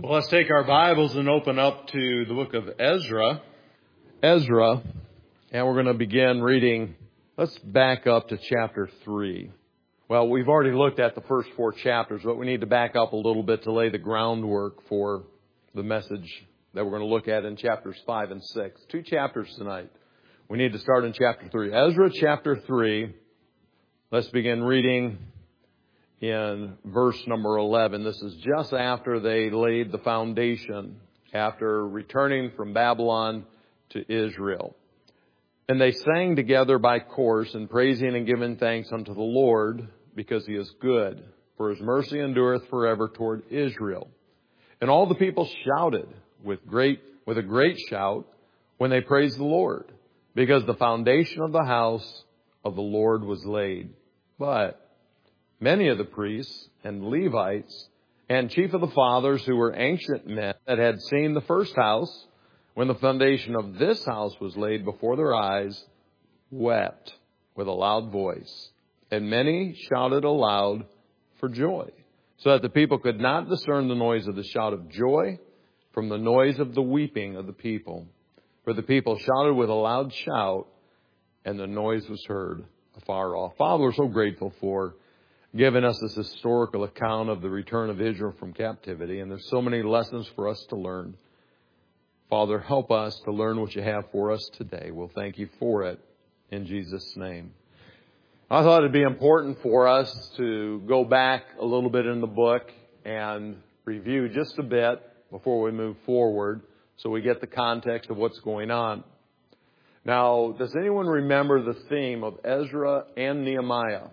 Well, let's take our Bibles and open up to the book of Ezra, and we're going to begin reading. Let's back up to chapter 3. Well, we've already looked at the first 4 chapters, but we need to back up a little bit to lay the groundwork for the message that we're going to look at in chapters 5 and 6. 2 chapters tonight. We need to start in chapter 3. Ezra chapter 3. Let's begin reading in verse number 11. This is just after they laid the foundation, after returning from Babylon to Israel. And they sang together by course, and praising and giving thanks unto the Lord, because He is good, for His mercy endureth forever toward Israel. And all the people shouted with a great shout when they praised the Lord, because the foundation of the house of the Lord was laid. But many of the priests and Levites and chief of the fathers, who were ancient men that had seen the first house, when the foundation of this house was laid before their eyes, wept with a loud voice. And many shouted aloud for joy, so that the people could not discern the noise of the shout of joy from the noise of the weeping of the people. For the people shouted with a loud shout, and the noise was heard afar off. Father, we're so grateful for giving us this historical account of the return of Israel from captivity. And there's so many lessons for us to learn. Father, help us to learn what you have for us today. We'll thank you for it in Jesus' name. I thought it'd be important for us to go back a little bit in the book and review just a bit before we move forward, so we get the context of what's going on. Now, does anyone remember the theme of Ezra and Nehemiah?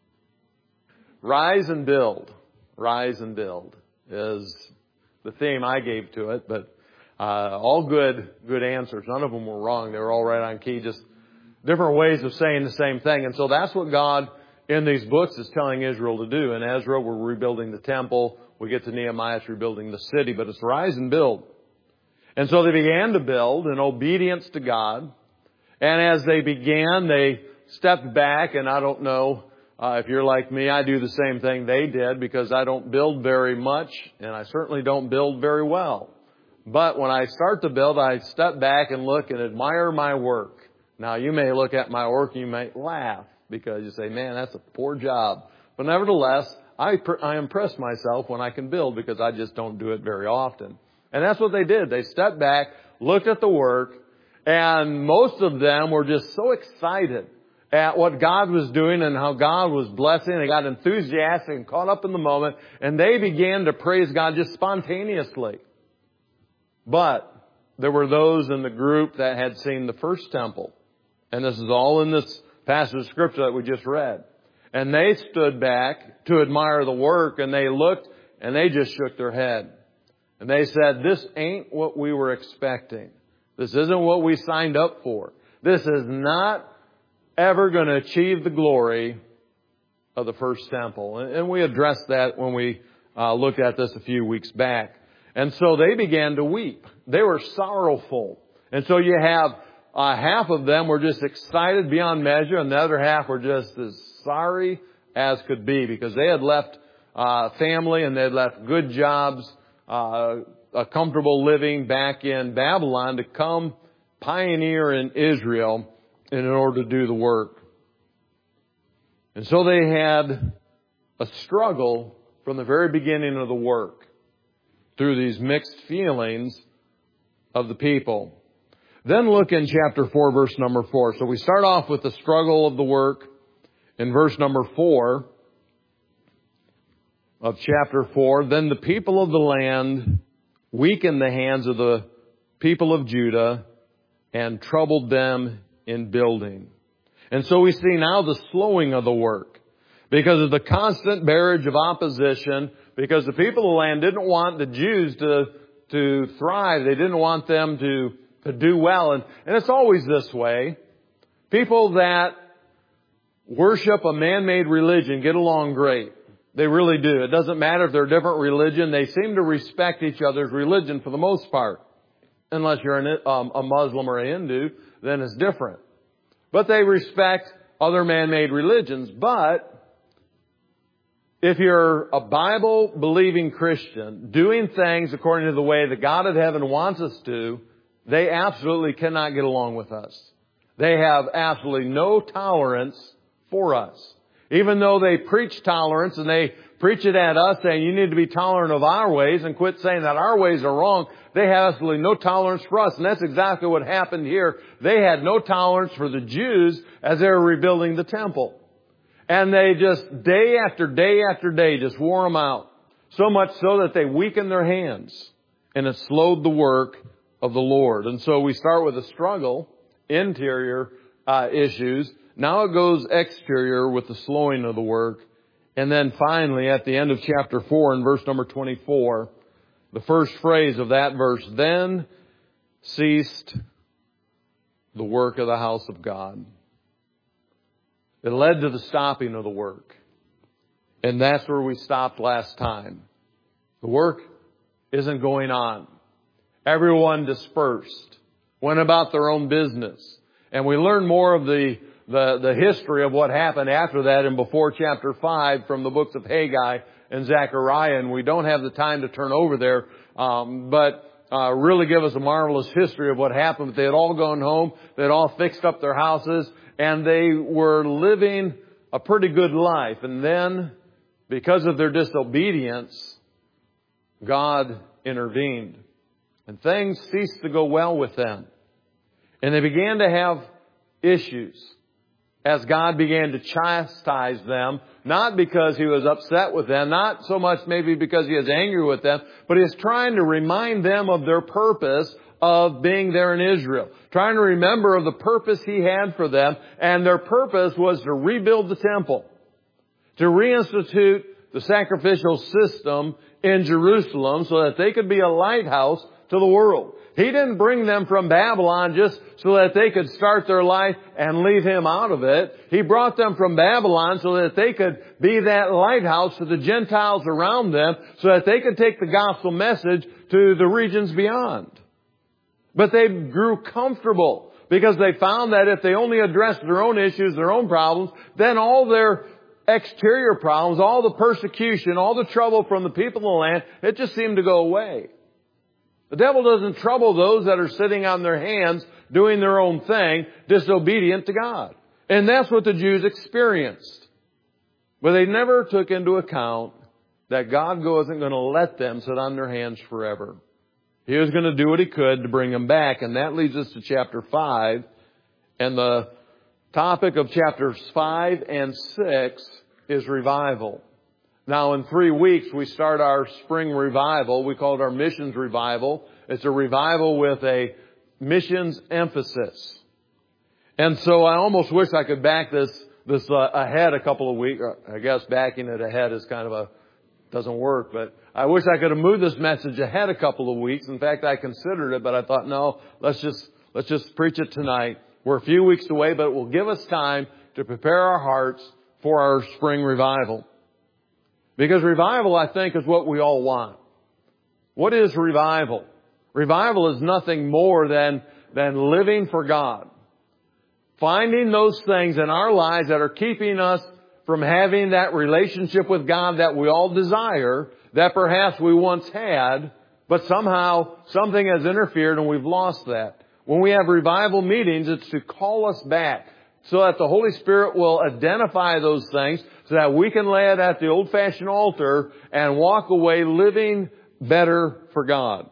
Rise and build. Rise and build is the theme I gave to it, but all good answers. None of them were wrong. They were all right on key, just different ways of saying the same thing. And so that's what God in these books is telling Israel to do. In Ezra, we're rebuilding the temple. We get to Nehemiah, it's rebuilding the city, but it's rise and build. And so they began to build in obedience to God. And as they began, they stepped back, and I don't know if you're like me, I do the same thing they did, because I don't build very much, and I certainly don't build very well. But when I start to build, I step back and look and admire my work. Now, you may look at my work and you might laugh, because you say, man, that's a poor job. But nevertheless, I impress myself when I can build, because I just don't do it very often. And that's what they did. They stepped back, looked at the work, and most of them were just so excited at what God was doing and how God was blessing. They got enthusiastic and caught up in the moment, and they began to praise God just spontaneously. But there were those in the group that had seen the first temple. And this is all in this passage of Scripture that we just read. And they stood back to admire the work, and they looked and they just shook their head. And they said, this ain't what we were expecting. This isn't what we signed up for. This is not ever going to achieve the glory of the first temple. And we addressed that when we looked at this a few weeks back. And so they began to weep. They were sorrowful. And so you have half of them were just excited beyond measure, and the other half were just as sorry as could be, because they had left family and they had left good jobs, a comfortable living back in Babylon, to come pioneer in Israel in order to do the work. And so they had a struggle from the very beginning of the work, through these mixed feelings of the people. Then look in chapter 4, verse number 4. So we start off with the struggle of the work in verse number 4 of chapter 4. Then the people of the land weakened the hands of the people of Judah and troubled them in building. And so we see now the slowing of the work, because of the constant barrage of opposition, because the people of the land didn't want the Jews to thrive. They didn't want them to do well. And it's always this way. People that worship a man-made religion get along great. They really do. It doesn't matter if they're a different religion. They seem to respect each other's religion for the most part. Unless you're a Muslim or a Hindu, then it's different. But they respect other man-made religions. But if you're a Bible-believing Christian, doing things according to the way that God of heaven wants us to, they absolutely cannot get along with us. They have absolutely no tolerance for us. Even though they preach tolerance and they preach it at us saying you need to be tolerant of our ways and quit saying that our ways are wrong, they have absolutely no tolerance for us. And that's exactly what happened here. They had no tolerance for the Jews as they were rebuilding the temple. And they just, day after day after day, just wore them out. So much so that they weakened their hands. And it slowed the work of the Lord. And so we start with a struggle, interior issues. Now it goes exterior with the slowing of the work. And then finally, at the end of chapter 4 in verse number 24, the first phrase of that verse, then ceased the work of the house of God. It led to the stopping of the work. And that's where we stopped last time. The work isn't going on. Everyone dispersed, went about their own business. And we learn more of the history of what happened after that in before chapter 5 from the books of Haggai and Zechariah. And we don't have the time to turn over there, but really give us a marvelous history of what happened. They had all gone home. They had all fixed up their houses. And they were living a pretty good life. And then, because of their disobedience, God intervened. And things ceased to go well with them. And they began to have issues as God began to chastise them, not because He was upset with them, not so much maybe because He was angry with them, but He was trying to remind them of their purpose of being there in Israel. Trying to remember of the purpose He had for them, and their purpose was to rebuild the temple, to reinstitute the sacrificial system in Jerusalem so that they could be a lighthouse to the world. He didn't bring them from Babylon just so that they could start their life and leave Him out of it. He brought them from Babylon so that they could be that lighthouse to the Gentiles around them, so that they could take the gospel message to the regions beyond. But they grew comfortable because they found that if they only addressed their own issues, their own problems, then all their exterior problems, all the persecution, all the trouble from the people of the land, it just seemed to go away. The devil doesn't trouble those that are sitting on their hands doing their own thing, disobedient to God. And that's what the Jews experienced. But they never took into account that God wasn't going to let them sit on their hands forever. He was going to do what He could to bring them back. And that leads us to chapter 5. And the topic of chapters 5 and 6 is revival. Now in 3 weeks we start our spring revival. We call it our missions revival. It's a revival with a missions emphasis. And so I almost wish I could back this ahead a couple of weeks. I guess backing it ahead is kind of doesn't work, but I wish I could have moved this message ahead a couple of weeks. In fact, I considered it, but I thought, no, let's just preach it tonight. We're a few weeks away, but it will give us time to prepare our hearts for our spring revival. Because revival, I think, is what we all want. What is revival? Revival is nothing more than living for God. Finding those things in our lives that are keeping us from having that relationship with God that we all desire, that perhaps we once had, but somehow something has interfered and we've lost that. When we have revival meetings, it's to call us back so that the Holy Spirit will identify those things so that we can lay it at the old-fashioned altar and walk away living better for God.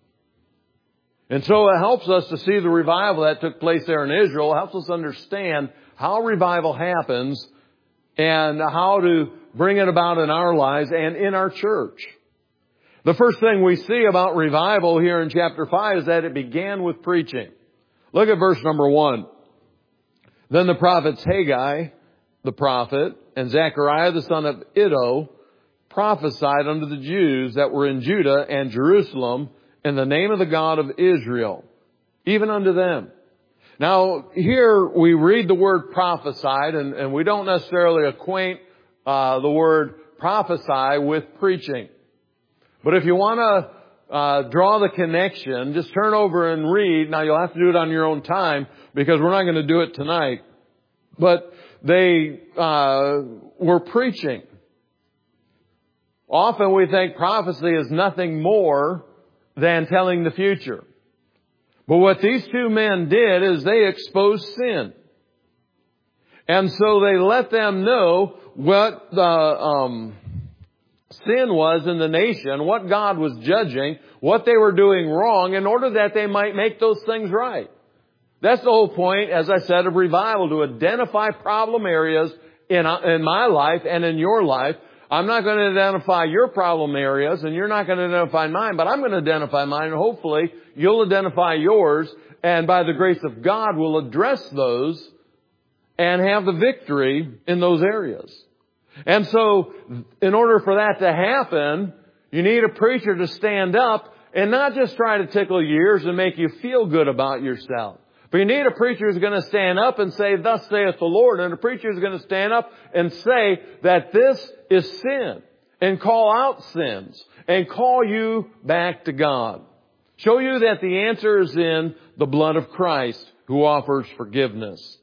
And so it helps us to see the revival that took place there in Israel. It helps us understand how revival happens and how to bring it about in our lives and in our church. The first thing we see about revival here in chapter 5 is that it began with preaching. Look at verse number 1. Then the prophets Haggai, the prophet, and Zechariah, the son of Iddo, prophesied unto the Jews that were in Judah and Jerusalem in the name of the God of Israel, even unto them. Now, here we read the word prophesied, and we don't necessarily acquaint the word prophesy with preaching. But if you want to draw the connection, just turn over and read. Now, you'll have to do it on your own time because we're not going to do it tonight. But they were preaching. Often we think prophecy is nothing more than telling the future. But what these two men did is they exposed sin. And so they let them know what the sin was in the nation, what God was judging, what they were doing wrong, in order that they might make those things right. That's the whole point, as I said, of revival, to identify problem areas in my life and in your life. I'm not going to identify your problem areas, and you're not going to identify mine, but I'm going to identify mine, and hopefully you'll identify yours, and by the grace of God, we'll address those and have the victory in those areas. And so, in order for that to happen, you need a preacher to stand up and not just try to tickle your ears and make you feel good about yourself. But you need a preacher who's going to stand up and say, "Thus saith the Lord." And a preacher who's going to stand up and say that this is sin, and call out sins, and call you back to God. Show you that the answer is in the blood of Christ, who offers forgiveness.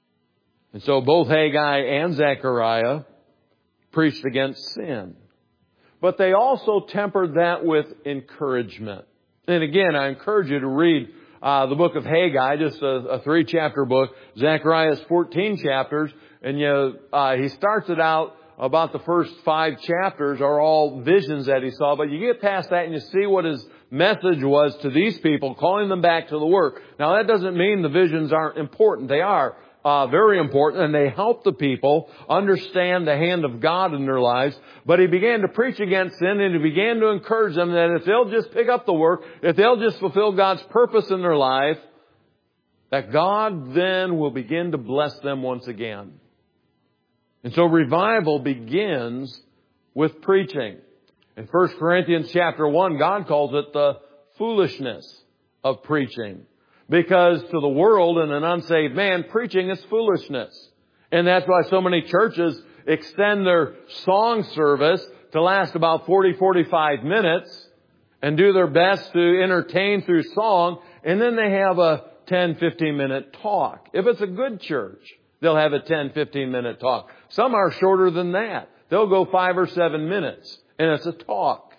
And so both Haggai and Zechariah preached against sin. But they also tempered that with encouragement. And again, I encourage you to read the book of Haggai, just a 3-chapter book. Zechariah is 14 chapters. And he starts it out about the first 5 chapters are all visions that he saw. But you get past that and you see what his message was to these people, calling them back to the work. Now that doesn't mean the visions aren't important. They are very important, and they help the people understand the hand of God in their lives. But he began to preach against sin, and he began to encourage them that if they'll just pick up the work, if they'll just fulfill God's purpose in their life, that God then will begin to bless them once again. And so revival begins with preaching. In 1 Corinthians chapter 1, God calls it the foolishness of preaching. Because to the world and an unsaved man, preaching is foolishness. And that's why so many churches extend their song service to last about 40-45 minutes and do their best to entertain through song. And then they have a 10-15 minute talk. If it's a good church, they'll have a 10-15 minute talk. Some are shorter than that. They'll go 5 or 7 minutes, and it's a talk.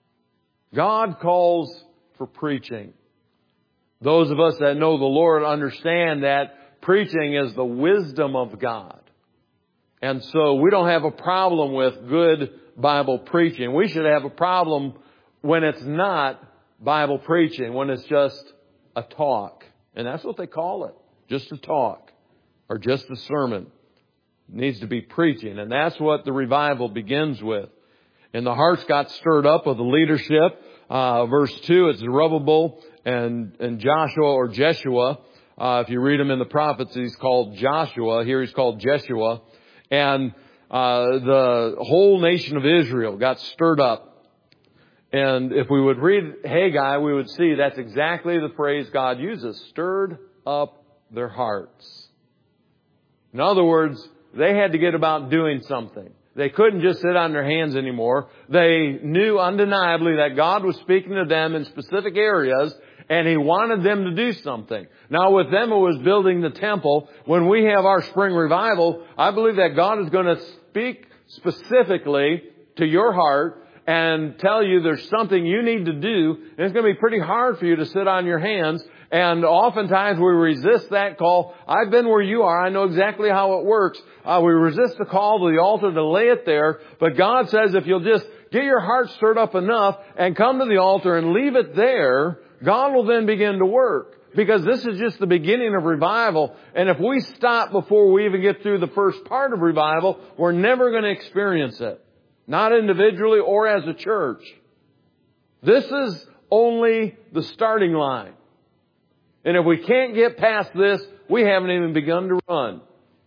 God calls for preaching. Those of us that know the Lord understand that preaching is the wisdom of God. And so we don't have a problem with good Bible preaching. We should have a problem when it's not Bible preaching, when it's just a talk. And that's what they call it. Just a talk. Or just a sermon. It needs to be preaching. And that's what the revival begins with. And the hearts got stirred up with the leadership. Verse 2, it's Zerubbabel and Joshua or Jeshua. If you read him in the prophets, he's called Joshua. Here he's called Jeshua. And the whole nation of Israel got stirred up. And if we would read Haggai, we would see that's exactly the phrase God uses. Stirred up their hearts. In other words, they had to get about doing something. They couldn't just sit on their hands anymore. They knew undeniably that God was speaking to them in specific areas, and He wanted them to do something. Now with them it was building the temple. When we have our spring revival, I believe that God is going to speak specifically to your heart and tell you there's something you need to do. And it's going to be pretty hard for you to sit on your hands. And oftentimes we resist that call. I've been where you are. I know exactly how it works. We resist the call to the altar to lay it there. But God says if you'll just get your heart stirred up enough and come to the altar and leave it there, God will then begin to work. Because this is just the beginning of revival. And if we stop before we even get through the first part of revival, we're never going to experience it. Not individually or as a church. This is only the starting line. And if we can't get past this, we haven't even begun to run.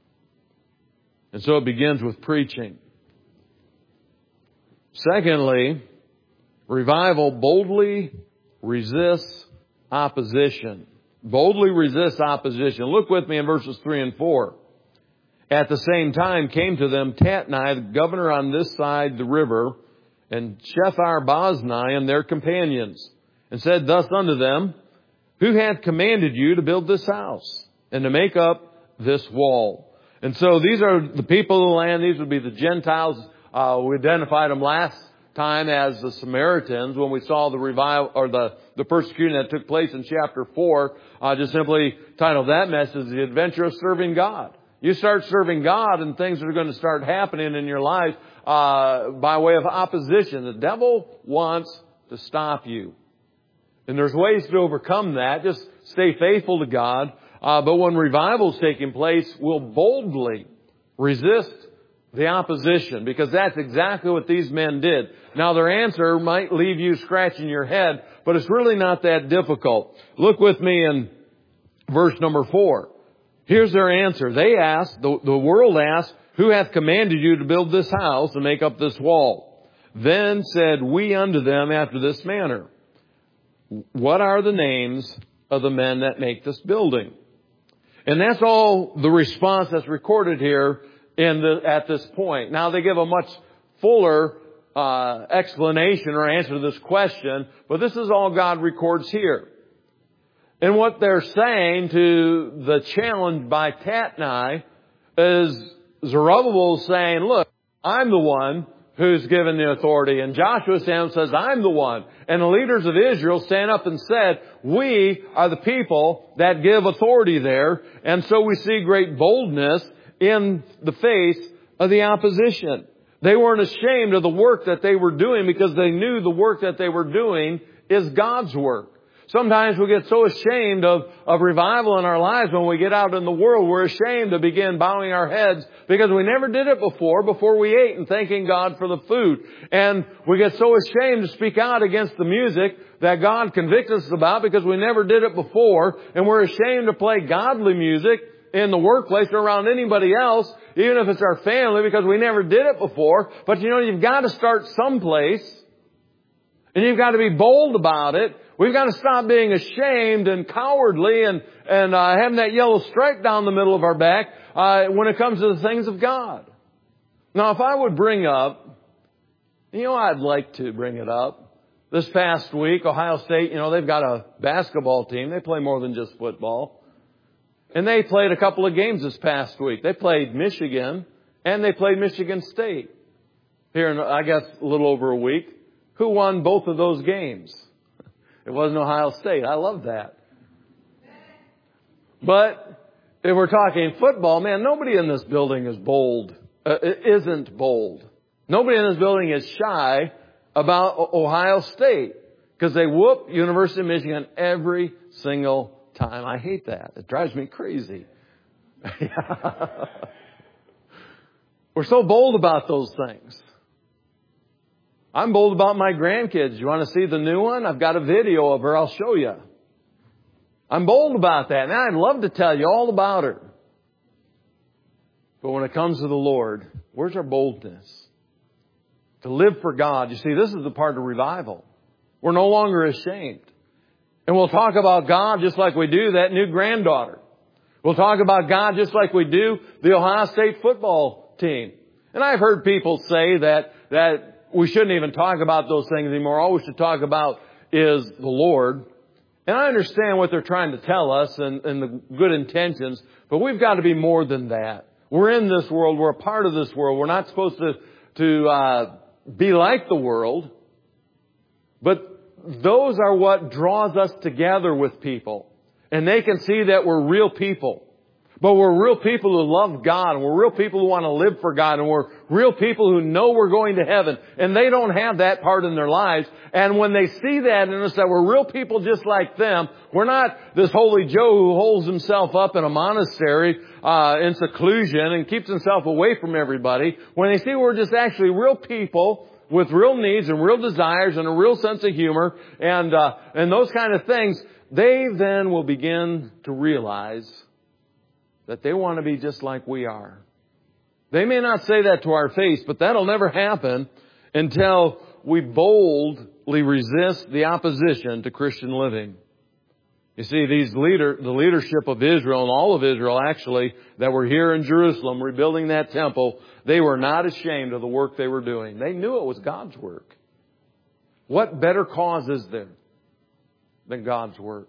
And so it begins with preaching. Secondly, revival boldly resists opposition. Boldly resists opposition. Look with me in verses 3 and 4. At the same time came to them Tatnai, the governor on this side the river, and Shethar-Boznai and their companions, and said thus unto them, Who hath commanded you to build this house and to make up this wall? And so these are the people of the land. These would be the Gentiles. We identified them last time as the Samaritans when we saw the revival or the persecution that took place in chapter 4. Just simply titled that message, The Adventure of Serving God. You start serving God and things are going to start happening in your life by way of opposition. The devil wants to stop you. And there's ways to overcome that. Just stay faithful to God. But when revival's taking place, we'll boldly resist the opposition, because that's exactly what these men did. Now their answer might leave you scratching your head, but it's really not that difficult. Look with me in verse number 4. Here's their answer. They asked, the world asked, who hath commanded you to build this house and make up this wall? Then said we unto them after this manner, what are the names of the men that make this building? And that's all the response that's recorded here at this point. Now they give a much fuller explanation or answer to this question, but this is all God records here. And what they're saying to the challenge by Tatnai is Zerubbabel saying, look, I'm the one who's given the authority. And Joshua says, I'm the one. And the leaders of Israel stand up and said, we are the people that give authority there. And so we see great boldness in the face of the opposition. They weren't ashamed of the work that they were doing because they knew the work that they were doing is God's work. Sometimes we get so ashamed of revival in our lives when we get out in the world. We're ashamed to begin bowing our heads because we never did it before we ate and thanking God for the food. And we get so ashamed to speak out against the music that God convicts us about because we never did it before. And we're ashamed to play godly music in the workplace or around anybody else, even if it's our family, because we never did it before. But you've got to start someplace. And you've got to be bold about it. We've got to stop being ashamed and cowardly and having that yellow stripe down the middle of our back when it comes to the things of God. Now, if I would bring up, I'd like to bring it up. This past week, Ohio State, they've got a basketball team. They play more than just football. And they played a couple of games this past week. They played Michigan and they played Michigan State here in, I guess, a little over a week. Who won both of those games? It wasn't Ohio State. I love that. But if we're talking football, man, nobody in this building is bold. Isn't bold. Nobody in this building is shy about Ohio State because they whoop University of Michigan every single time. I hate that. It drives me crazy. We're so bold about those things. I'm bold about my grandkids. You want to see the new one? I've got a video of her. I'll show you. I'm bold about that. And I'd love to tell you all about her. But when it comes to the Lord, where's our boldness? To live for God. You see, this is the part of revival. We're no longer ashamed. And we'll talk about God just like we do that new granddaughter. We'll talk about God just like we do the Ohio State football team. And I've heard people say that we shouldn't even talk about those things anymore. All we should talk about is the Lord. And I understand what they're trying to tell us and the good intentions, but we've got to be more than that. We're in this world. We're a part of this world. We're not supposed to be like the world, but those are what draws us together with people. And they can see that we're real people. But we're real people who love God, and we're real people who want to live for God, and we're real people who know we're going to heaven. And they don't have that part in their lives. And when they see that in us, that we're real people just like them, we're not this holy Joe who holds himself up in a monastery in seclusion and keeps himself away from everybody. When they see we're just actually real people with real needs and real desires and a real sense of humor and those kind of things, they then will begin to realize that they want to be just like we are. They may not say that to our face, but that'll never happen until we boldly resist the opposition to Christian living. You see, the leadership of Israel and all of Israel actually that were here in Jerusalem rebuilding that temple, they were not ashamed of the work they were doing. They knew it was God's work. What better cause is there than God's work?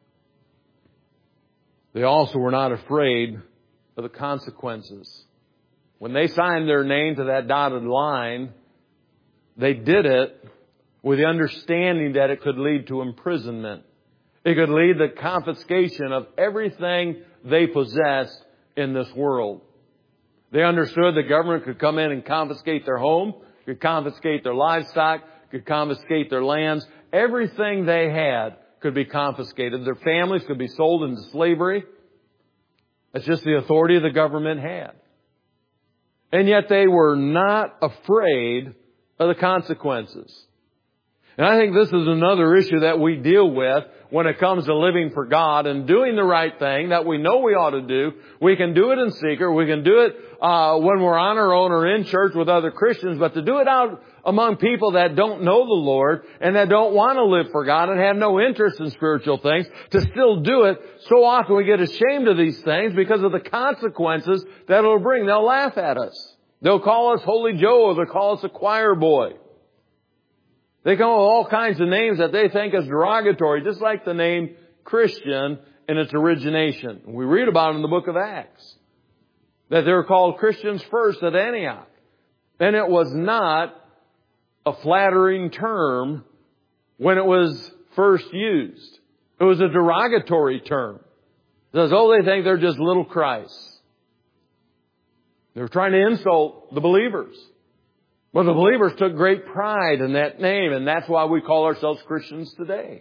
They also were not afraid of the consequences. When they signed their name to that dotted line, they did it with the understanding that it could lead to imprisonment. It could lead to confiscation of everything they possessed in this world. They understood the government could come in and confiscate their home, could confiscate their livestock, could confiscate their lands. Everything they had could be confiscated. Their families could be sold into slavery. That's just the authority the government had. And yet they were not afraid of the consequences. And I think this is another issue that we deal with when it comes to living for God and doing the right thing that we know we ought to do. We can do it in secret. We can do it when we're on our own or in church with other Christians. But to do it out among people that don't know the Lord and that don't want to live for God and have no interest in spiritual things, to still do it, so often we get ashamed of these things because of the consequences that it'll bring. They'll laugh at us. They'll call us Holy Joe, or they'll call us a choir boy. They come up with all kinds of names that they think is derogatory, just like the name Christian in its origination. We read about it in the book of Acts, that they were called Christians first at Antioch. And it was not a flattering term when it was first used. It was a derogatory term. It says, oh, they think they're just little Christs. They were trying to insult the believers. Well, the believers took great pride in that name, and that's why we call ourselves Christians today.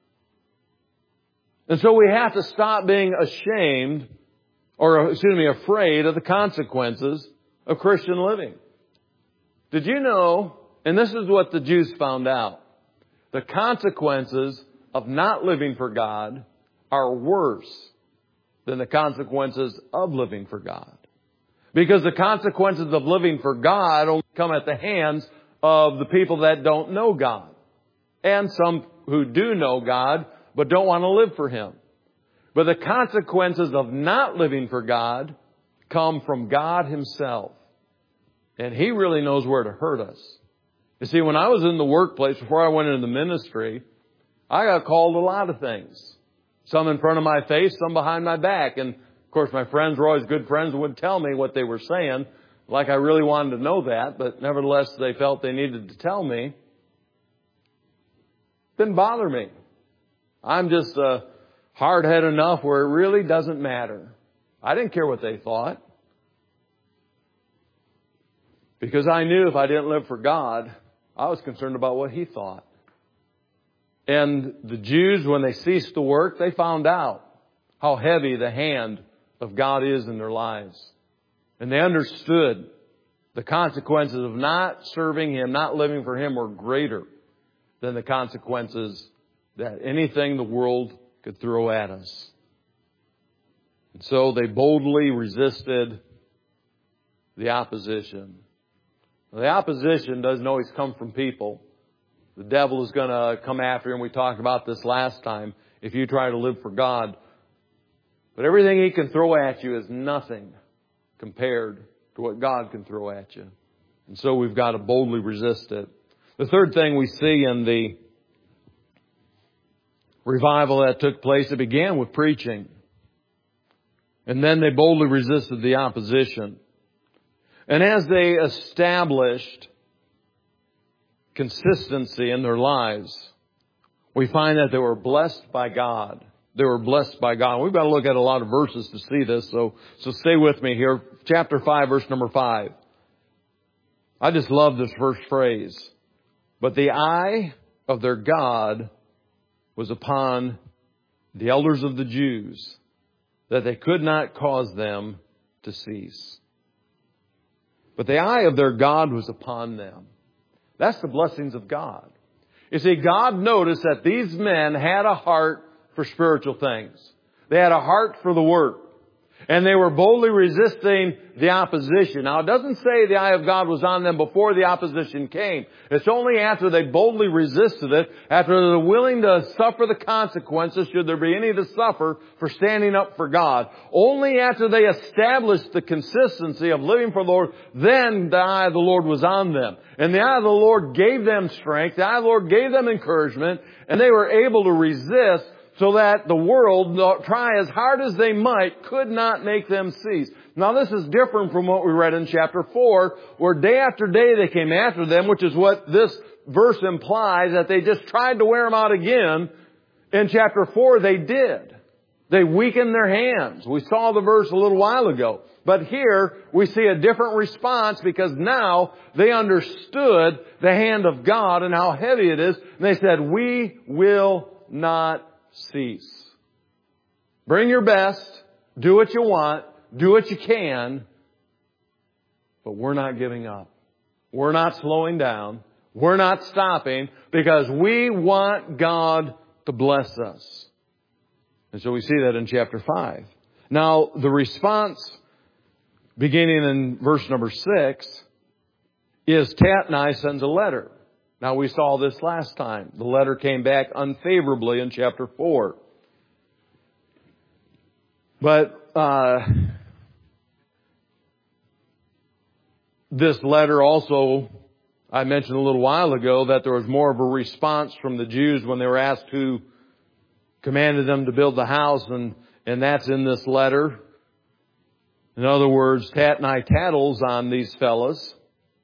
And so we have to stop being afraid of the consequences of Christian living. Did you know, and this is what the Jews found out, the consequences of not living for God are worse than the consequences of living for God. Because the consequences of living for God only come at the hands of the people that don't know God. And some who do know God, but don't want to live for Him. But the consequences of not living for God come from God Himself. And He really knows where to hurt us. You see, when I was in the workplace, before I went into the ministry, I got called a lot of things. Some in front of my face, some behind my back. And of course, my friends were always good friends and would tell me what they were saying, like I really wanted to know that, but nevertheless, they felt they needed to tell me. Didn't bother me. I'm just hard-headed enough where it really doesn't matter. I didn't care what they thought. Because I knew if I didn't live for God, I was concerned about what He thought. And the Jews, when they ceased to work, they found out how heavy the hand of God is in their lives. And they understood the consequences of not serving Him, not living for Him, were greater than the consequences that anything the world could throw at us. And so they boldly resisted the opposition. The opposition doesn't always come from people. The devil is going to come after you, and we talked about this last time, if you try to live for God. But everything he can throw at you is nothing compared to what God can throw at you. And so we've got to boldly resist it. The third thing we see in the revival that took place, it began with preaching. And then they boldly resisted the opposition. And as they established consistency in their lives, we find that they were blessed by God. They were blessed by God. We've got to look at a lot of verses to see this, so stay with me here. Chapter 5, verse number 5. I just love this first phrase. But the eye of their God was upon the elders of the Jews, that they could not cause them to cease. But the eye of their God was upon them. That's the blessings of God. You see, God noticed that these men had a heart for spiritual things. They had a heart for the work. And they were boldly resisting the opposition. Now, it doesn't say the eye of God was on them before the opposition came. It's only after they boldly resisted it, after they're willing to suffer the consequences, should there be any to suffer, for standing up for God. Only after they established the consistency of living for the Lord, then the eye of the Lord was on them. And the eye of the Lord gave them strength. The eye of the Lord gave them encouragement. And they were able to resist so that the world, try as hard as they might, could not make them cease. Now this is different from what we read in chapter 4, where day after day they came after them, which is what this verse implies, that they just tried to wear them out again. In chapter 4 they did. They weakened their hands. We saw the verse a little while ago. But here we see a different response, because now they understood the hand of God and how heavy it is. And they said, we will not cease. Bring your best. Do what you want. Do what you can. But we're not giving up. We're not slowing down. We're not stopping, because we want God to bless us. And so we see that in chapter 5. Now, the response, beginning in verse number 6, is Tatnai sends a letter. Now, we saw this last time. The letter came back unfavorably in chapter 4. But this letter also, I mentioned a little while ago that there was more of a response from the Jews when they were asked who commanded them to build the house, and that's in this letter. In other words, Tatnai tattles on these fellas.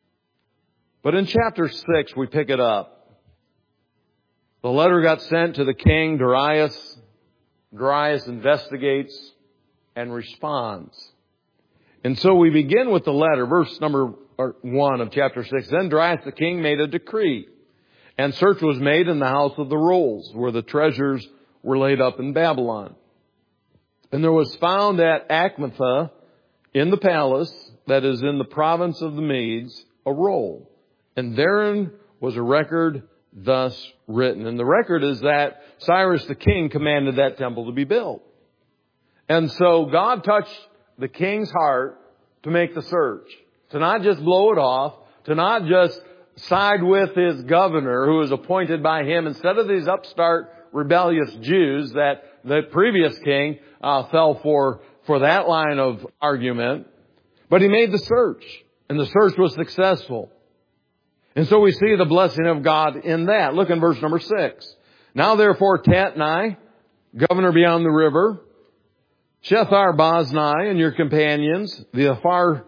But in chapter 6, we pick it up. The letter got sent to the king, Darius. Darius investigates and responds. And so we begin with the letter, verse number 1 of chapter 6. Then Darius the king made a decree, and search was made in the house of the rolls, where the treasures were laid up in Babylon. And there was found at Achmetha, in the palace, that is in the province of the Medes, a roll. And therein was a record thus written. And the record is that Cyrus the king commanded that temple to be built. And so God touched the king's heart to make the search. To not just blow it off. To not just side with his governor who was appointed by him instead of these upstart rebellious Jews that the previous king fell for that line of argument. But he made the search. And the search was successful. And so we see the blessing of God in that. Look in verse number 6. Now therefore Tatnai, governor beyond the river, Shethar-Boznai and your companions, the Afar,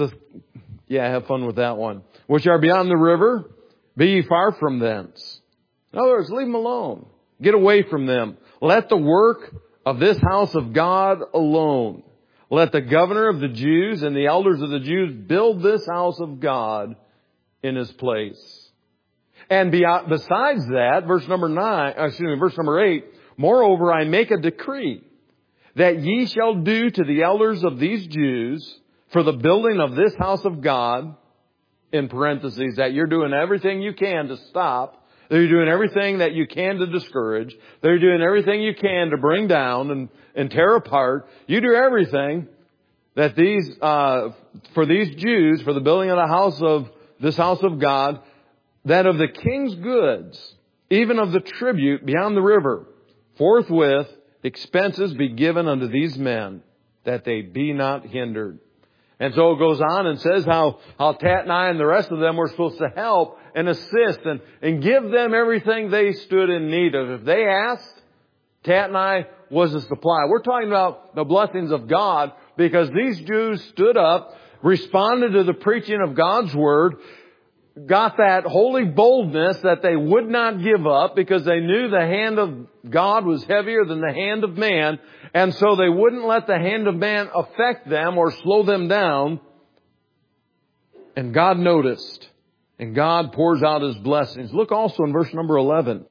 have fun with that one, which are beyond the river, be ye far from thence. In other words, leave them alone. Get away from them. Let the work of this house of God alone. Let the governor of the Jews and the elders of the Jews build this house of God in his place. And besides that, verse number 8, moreover, I make a decree that ye shall do to the elders of these Jews for the building of this house of God, in parentheses, that you're doing everything you can to stop, that you're doing everything that you can to discourage, that you're doing everything you can to bring down and tear apart. You do everything that for these Jews, for the building of this house of God, that of the king's goods, even of the tribute beyond the river, forthwith expenses be given unto these men, that they be not hindered. And so it goes on and says how Tatnai and the rest of them were supposed to help and assist and give them everything they stood in need of. If they asked, Tatnai was a supply. We're talking about the blessings of God, because these Jews stood up, responded to the preaching of God's word, got that holy boldness that they would not give up, because they knew the hand of God was heavier than the hand of man. And so they wouldn't let the hand of man affect them or slow them down. And God noticed. And God pours out his blessings. Look also in verse number 11.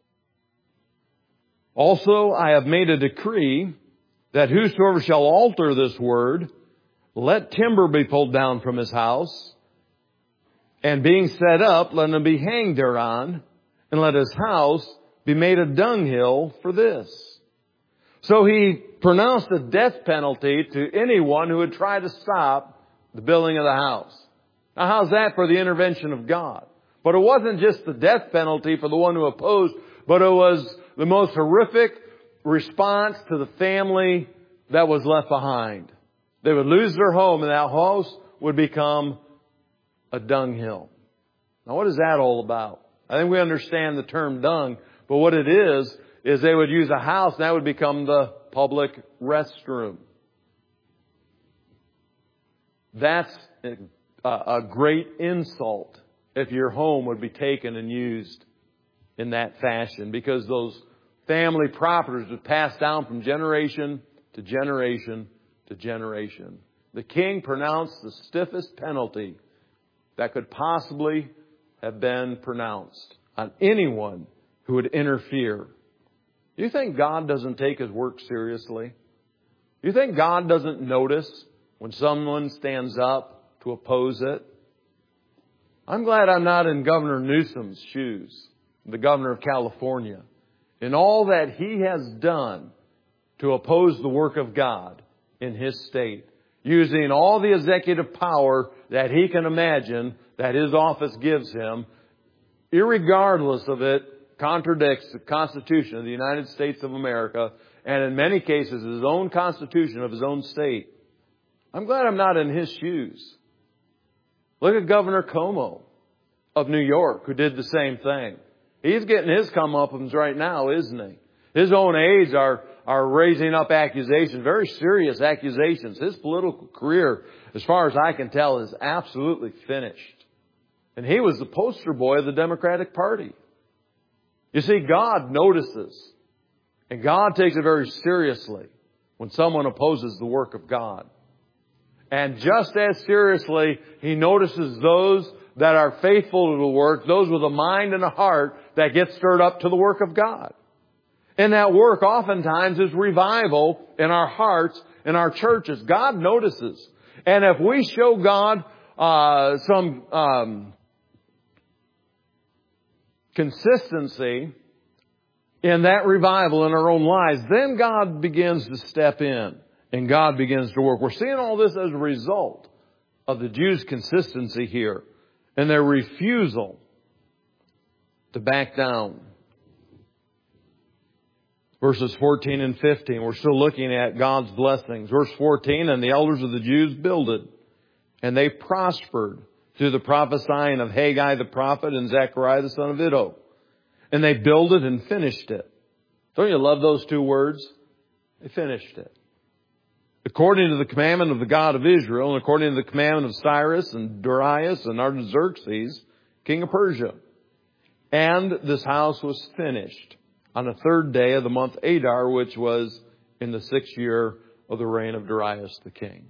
Also, I have made a decree that whosoever shall alter this word, let timber be pulled down from his house, and being set up, let him be hanged thereon, and let his house be made a dunghill for this. So he pronounced a death penalty to anyone who would try to stop the building of the house. Now, how's that for the intervention of God? But it wasn't just the death penalty for the one who opposed, but it was the most horrific response to the family that was left behind. They would lose their home, and that house would become a dunghill. Now, what is that all about? I think we understand the term dung, but what it is is they would use a house and that would become the public restroom. That's a great insult if your home would be taken and used in that fashion, because those family properties would pass down from generation to generation to generation. The king pronounced the stiffest penalty that could possibly have been pronounced on anyone who would interfere. Do you think God doesn't take His work seriously? Do you think God doesn't notice when someone stands up to oppose it? I'm glad I'm not in Governor Newsom's shoes, the governor of California, in all that he has done to oppose the work of God in his state, using all the executive power that he can imagine that his office gives him, irregardless of it contradicts the Constitution of the United States of America, and in many cases his own Constitution of his own state. I'm glad I'm not in his shoes. Look at Governor Cuomo of New York, who did the same thing. He's getting his comeuppance right now, isn't he? His own aides are raising up accusations, very serious accusations. His political career, as far as I can tell, is absolutely finished. And he was the poster boy of the Democratic Party. You see, God notices, and God takes it very seriously when someone opposes the work of God. And just as seriously, He notices those that are faithful to the work, those with a mind and a heart that get stirred up to the work of God. And that work oftentimes is revival in our hearts, in our churches. God notices. And if we show God some consistency in that revival in our own lives, then God begins to step in and God begins to work. We're seeing all this as a result of the Jews' consistency here and their refusal to back down. Verses 14 and 15, we're still looking at God's blessings. Verse 14, and the elders of the Jews builded, and they prospered through the prophesying of Haggai the prophet and Zechariah the son of Iddo. And they builded and finished it. Don't you love those two words? They finished it. According to the commandment of the God of Israel, and according to the commandment of Cyrus and Darius and Artaxerxes, king of Persia. And this house was finished on the third day of the month Adar, which was in the 6th year of the reign of Darius the king.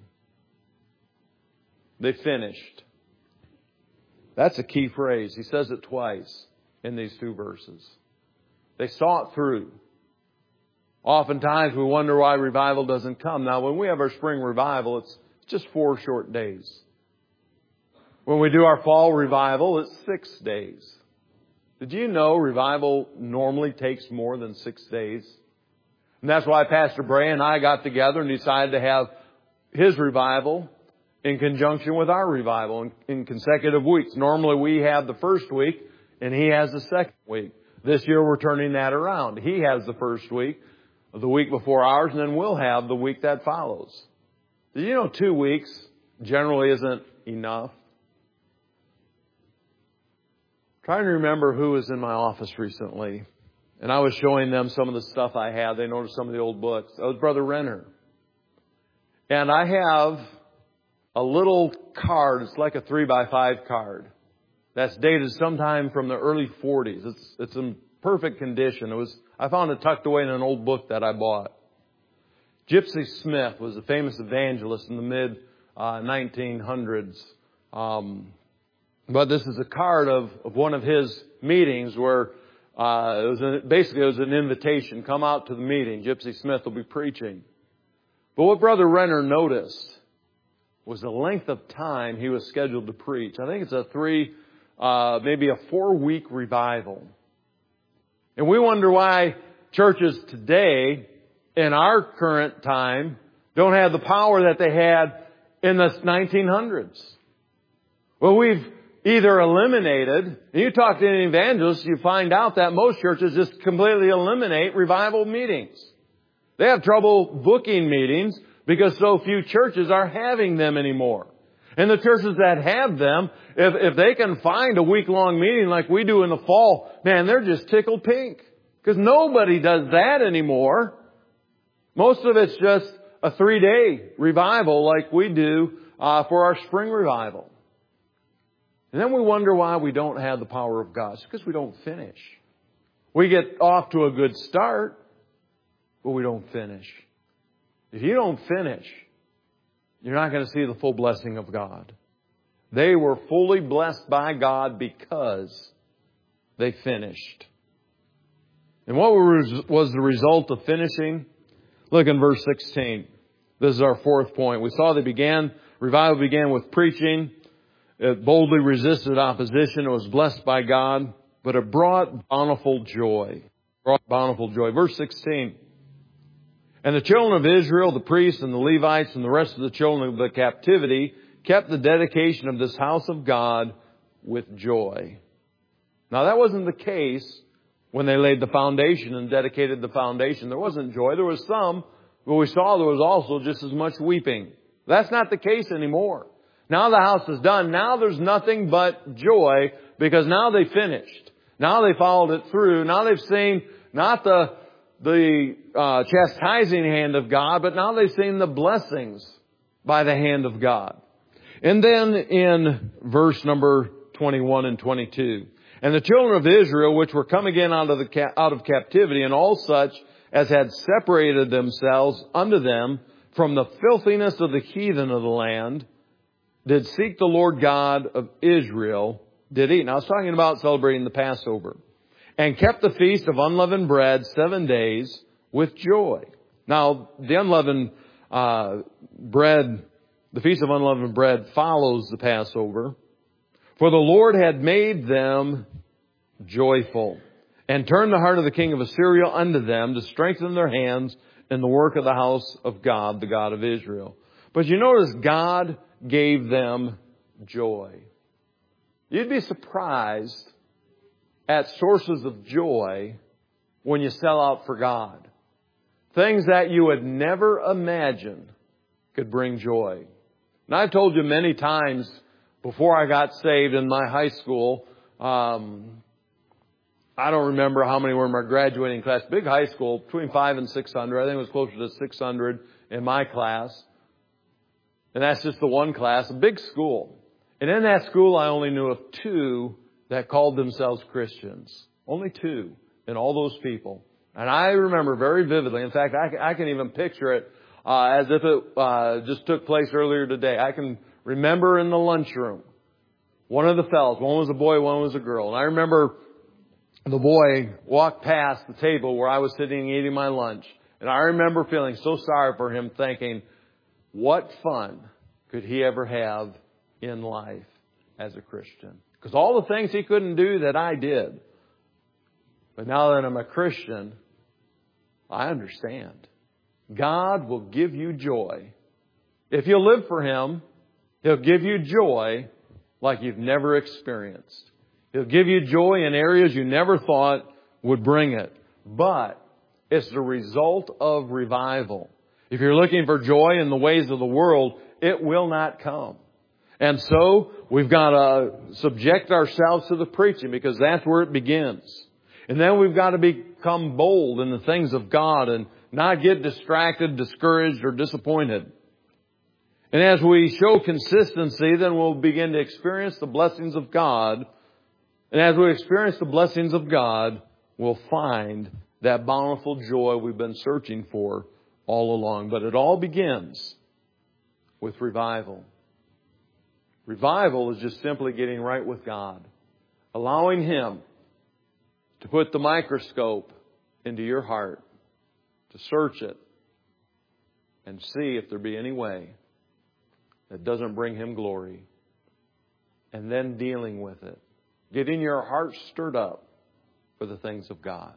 They finished. That's a key phrase. He says it twice in these two verses. They saw it through. Oftentimes we wonder why revival doesn't come. Now, when we have our spring revival, it's just 4 short days. When we do our fall revival, it's 6 days. Did you know revival normally takes more than 6 days? And that's why Pastor Bray and I got together and decided to have his revival in conjunction with our revival in consecutive weeks. Normally we have the first week and he has the second week. This year we're turning that around. He has the first week, the week before ours, and then we'll have the week that follows. Did you know 2 weeks generally isn't enough? Trying to remember who was in my office recently, and I was showing them some of the stuff I had. They noticed some of the old books. That was Brother Renner. And I have a little card. It's like a 3x5 card. That's dated sometime from the early 40s. It's in perfect condition. I found it tucked away in an old book that I bought. Gypsy Smith was a famous evangelist in the mid 1900s. But this is a card of one of his meetings where it was an invitation. Come out to the meeting. Gypsy Smith will be preaching. But what Brother Renner noticed was the length of time he was scheduled to preach. I think it's maybe a 4-week revival. And we wonder why churches today, in our current time, don't have the power that they had in the 1900s. Well, we've either eliminated, and you talk to any evangelist, you find out that most churches just completely eliminate revival meetings. They have trouble booking meetings because so few churches are having them anymore. And the churches that have them, if they can find a week-long meeting like we do in the fall, man, they're just tickled pink. Because nobody does that anymore. Most of it's just a 3-day revival like we do for our spring revival. And then we wonder why we don't have the power of God. It's because we don't finish. We get off to a good start, but we don't finish. If you don't finish, you're not going to see the full blessing of God. They were fully blessed by God because they finished. And what was the result of finishing? Look in verse 16. This is our fourth point. We saw revival began with preaching. It boldly resisted opposition. It was blessed by God, but it brought bountiful joy. Verse 16. And the children of Israel, the priests and the Levites and the rest of the children of the captivity kept the dedication of this house of God with joy. Now that wasn't the case when they laid the foundation and dedicated the foundation. There wasn't joy. There was some, but we saw there was also just as much weeping. That's not the case anymore. Now the house is done. Now there's nothing but joy because now they finished. Now they followed it through. Now they've seen not the chastising hand of God, but now they've seen the blessings by the hand of God. And then in verse number 21 and 22, and the children of Israel, which were come again out of captivity, and all such as had separated themselves unto them from the filthiness of the heathen of the land, did seek the Lord God of Israel, did eat. Now I was talking about celebrating the Passover. And kept the feast of unleavened bread 7 days with joy. Now, the unleavened bread, the feast of unleavened bread follows the Passover. For the Lord had made them joyful, and turned the heart of the king of Assyria unto them to strengthen their hands in the work of the house of God, the God of Israel. But you notice God gave them joy. You'd be surprised at sources of joy when you sell out for God. Things that you would never imagine could bring joy. And I've told you many times before I got saved in my high school, I don't remember how many were in my graduating class. Big high school, between 500 and 600. I think it was closer to 600 in my class. And that's just the one class, a big school. And in that school, I only knew of 2 that called themselves Christians. Only 2 in all those people. And I remember very vividly. In fact, I can even picture it as if it just took place earlier today. I can remember in the lunchroom, one of the fellows, one was a boy, one was a girl. And I remember the boy walked past the table where I was sitting eating my lunch. And I remember feeling so sorry for him, thinking, what fun could he ever have in life as a Christian? Because all the things he couldn't do that I did. But now that I'm a Christian, I understand. God will give you joy. If you live for Him, He'll give you joy like you've never experienced. He'll give you joy in areas you never thought would bring it. But it's the result of revival. If you're looking for joy in the ways of the world, it will not come. And so we've got to subject ourselves to the preaching because that's where it begins. And then we've got to become bold in the things of God and not get distracted, discouraged, or disappointed. And as we show consistency, then we'll begin to experience the blessings of God. And as we experience the blessings of God, we'll find that bountiful joy we've been searching for all along. But it all begins with revival. Revival is just simply getting right with God. Allowing Him to put the microscope into your heart, to search it, and see if there be any way that doesn't bring Him glory. And then dealing with it. Getting your heart stirred up for the things of God.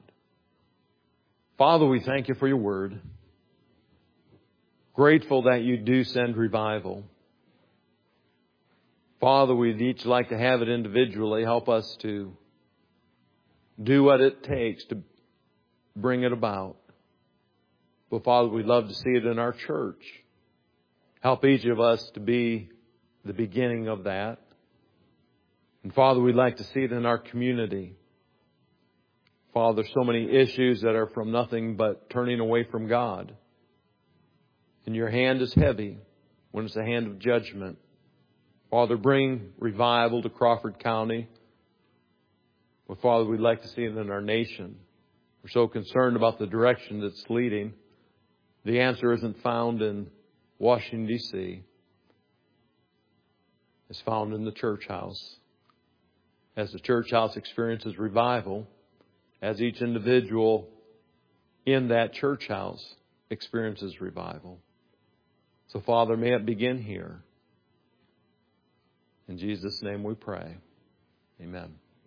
Father, we thank You for Your Word. Grateful that You do send revival. Father, we'd each like to have it individually. Help us to do what it takes to bring it about. But Father, we'd love to see it in our church. Help each of us to be the beginning of that. And Father, we'd like to see it in our community. Father, so many issues that are from nothing but turning away from God. And your hand is heavy when it's a hand of judgment. Father, bring revival to Crawford County. But Father, we'd like to see it in our nation. We're so concerned about the direction that's leading. The answer isn't found in Washington, D.C. It's found in the church house. As the church house experiences revival, as each individual in that church house experiences revival. So, Father, may it begin here. In Jesus' name we pray. Amen.